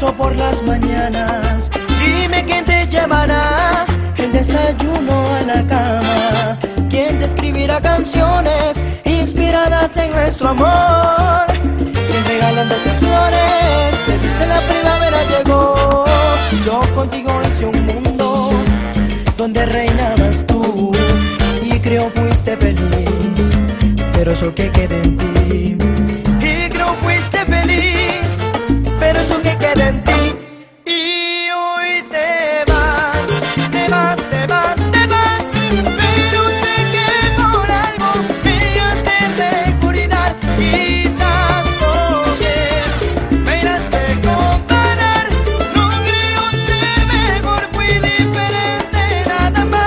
beso por las mañanas. Dime quién te llevará el desayuno a la cama. Quién te escribirá canciones inspiradas en nuestro amor. Quién regalándote flores te dice la primavera llegó. Yo contigo hice un mundo donde reinabas tú y creo fuiste feliz, pero eso que queda en ti. Y creo fuiste feliz, pero eso que queda en ti. Y hoy te vas, te vas, te vas, te vas, pero sé que por algo me has de recordar. Quizás porque me irás de comparar. No creo ser mejor, fui diferente nada más.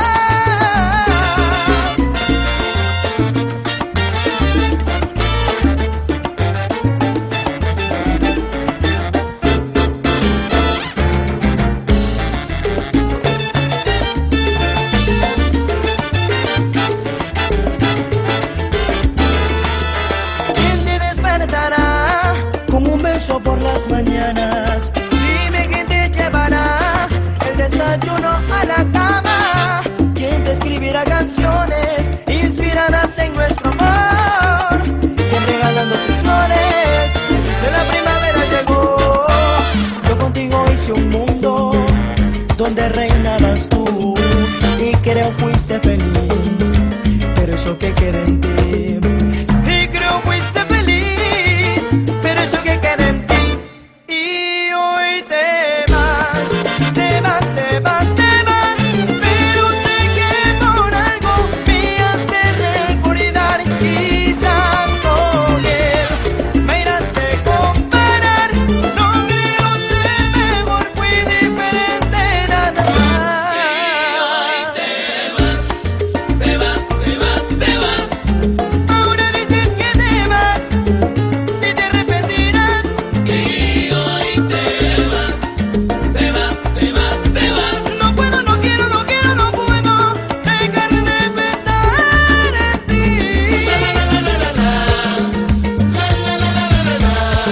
Con un beso por las mañanas. Dime quién te llevará el desayuno a la cama. Quién te escribirá canciones inspiradas en nuestro amor. Quién regalándote flores te dice la primavera llegó. Yo contigo hice un mundo donde reinabas tú y creo fuiste feliz, pero eso que queda en ti. Y creo fuiste feliz, pero eso que queda en ti. Y hoy te vas, te vas, te vas, te vas, pero sé que por algo me has de recordar. Quizás con él me irás de comparar. No creo ser mejor, fui diferente nada más. Y hoy te vas, te vas, te vas, te vas. Ahora dices que te vas y te arrepentirás. Y hoy te vas, te vas, te vas, te vas. No puedo, no quiero, no quiero, no puedo dejar de pensar en ti. La la la la la la, la la la la la la.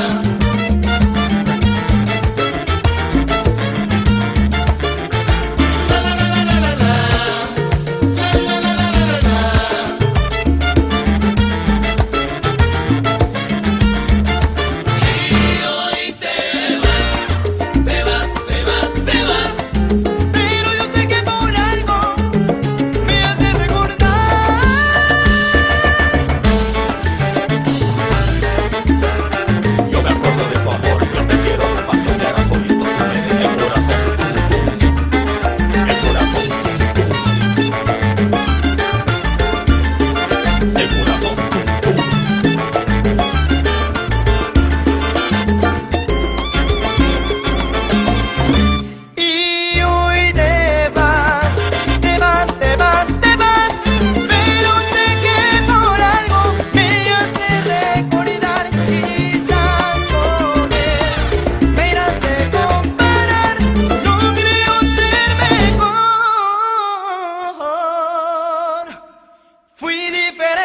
La la la la la la, la la la la la la. Y hoy te vas, te vas, te vas, te vas, pero yo sé que por algo me has de recordar. Yo me acuerdo de tu amor, yo te quiero, tu pasión me hará solito, tú me dejas el corazón, el corazón, el corazón. Y hoy te vas, te vas, te vas, te vas, pero sé que por algo me has de recordar. Quizás con él me irás de comparar. No creo ser mejor, fui diferente.